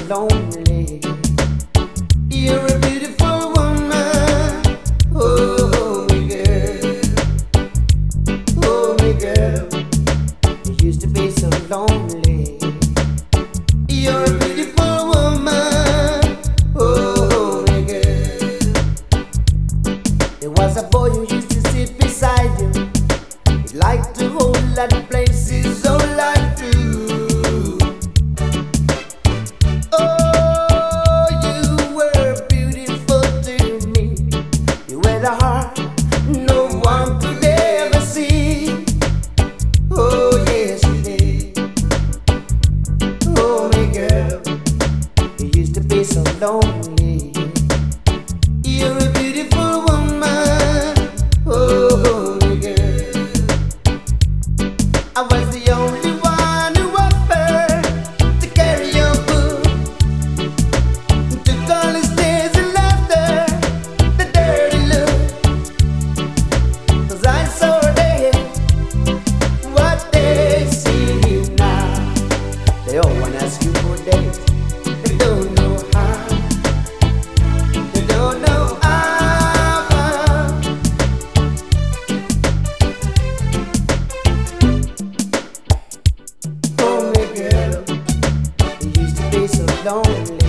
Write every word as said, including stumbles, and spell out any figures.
lonely. You're a beautiful woman. Oh, me girl. Oh, me girl. You used to be so lonely. You're a beautiful woman. Oh, me girl. There was a boy who used to sit beside you. He liked to hold lot of places, oh, like to. Oh, you were beautiful to me. You had a heart no one could ever see. Oh, yes, you did. Oh, my girl, you used to be so lonely. You're a beautiful woman. Oh, my girl, I was the only one who offered to carry your book, to call his tears and laughter, the dirty look. 'Cause I saw them, what they see now. They all wanna ask you for dates. They don't know how. They don't know how. Oh, my girl, you used to be so lonely.